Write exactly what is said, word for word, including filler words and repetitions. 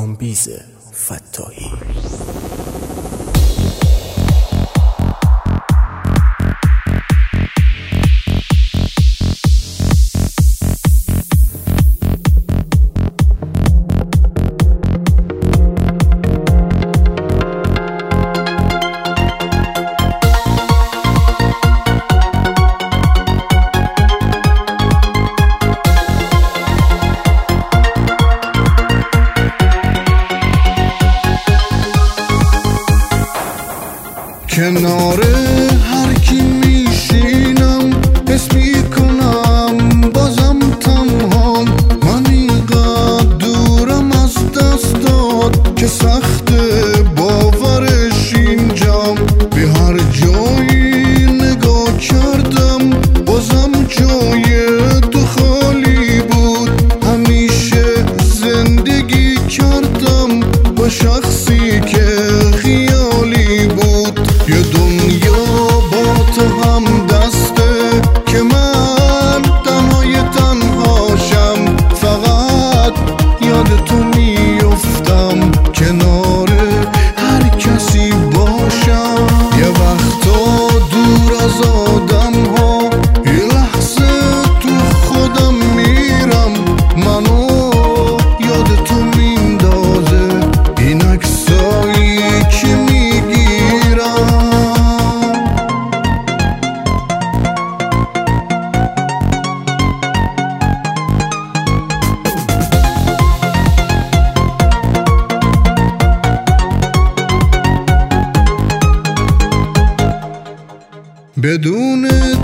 کامبیز فتاحی. کنار هر کی میشینم حس میکنم بازم تنها، من اینقدر دورم از دستات که سخت باورش اینجام. به هر جایی نگاه کردم بازم جای تو خالی بود. همیشه زندگی کردم با شخصی که خیالی بود. یه دنیا با تو هم دسته که من تنهای تنهاشم، فقط یاد تو میفتم کنار هر کسی باشم. یه وقتا دور از آدم ها یه لحظه تو خودم میرم، منو یاد تو میندازه این عکسایی که میگیرم. بدون